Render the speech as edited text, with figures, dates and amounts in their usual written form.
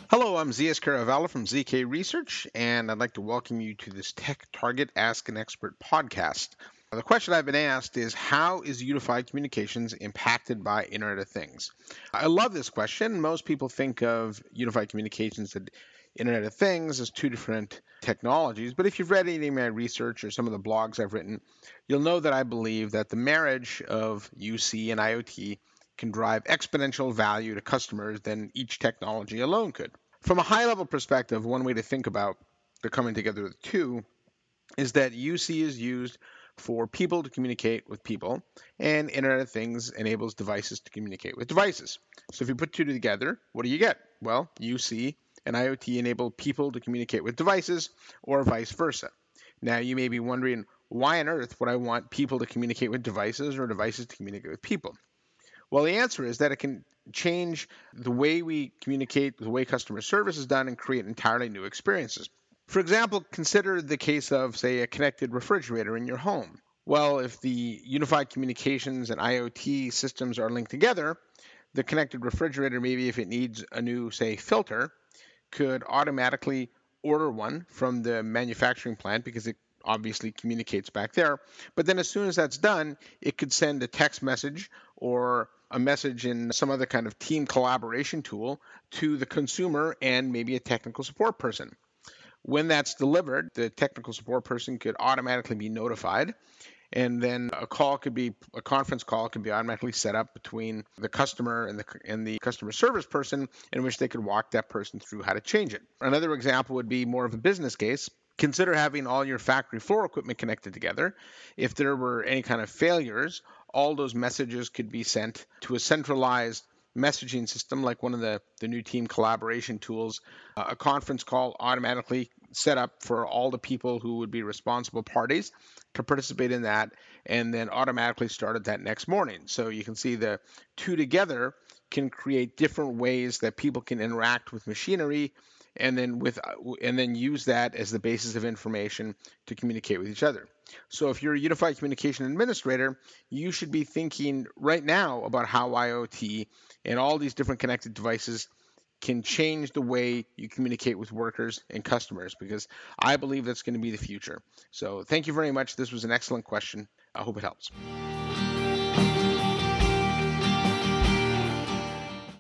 Hello, I'm Zias Caravala from ZK Research, and I'd like to welcome you to this Tech Target Ask an Expert podcast. The question I've been asked is, how is unified communications impacted by Internet of Things? I love this question. Most people think of unified communications and Internet of Things as two different technologies, but if you've read any of my research or some of the blogs I've written, you'll know that I believe that the marriage of UC and IoT can drive exponential value to customers than each technology alone could. From a high level perspective, one way to think about the coming together of the two is that UC is used for people to communicate with people, and Internet of Things enables devices to communicate with devices. So if you put two together, what do you get? Well, UC and IoT enable people to communicate with devices, or vice versa. Now, you may be wondering, why on earth would I want people to communicate with devices or devices to communicate with people? Well, the answer is that it can change the way we communicate, the way customer service is done, and create entirely new experiences. For example, consider the case of, say, a connected refrigerator in your home. Well, if the unified communications and IoT systems are linked together, the connected refrigerator, maybe if it needs a new, say, filter, could automatically order one from the manufacturing plant because it obviously communicates back there. But then as soon as that's done, it could send a text message or a message in some other kind of team collaboration tool to the consumer and maybe a technical support person. When that's delivered, the technical support person could automatically be notified, and then a conference call could be automatically set up between the customer and the customer service person, in which they could walk that person through how to change it. Another example would be more of a business case. Consider having all your factory floor equipment connected together. If there were any kind of failures, all those messages could be sent to a centralized messaging system like one of the new team collaboration tools, a conference call automatically set up for all the people who would be responsible parties to participate in that, and then automatically started that next morning. So you can see the two together can create different ways that people can interact with machinery, and then use that as the basis of information to communicate with each other. So if you're a unified communication administrator, you should be thinking right now about how IoT and all these different connected devices can change the way you communicate with workers and customers, because I believe that's going to be the future. So thank you very much. This was an excellent question. I hope it helps.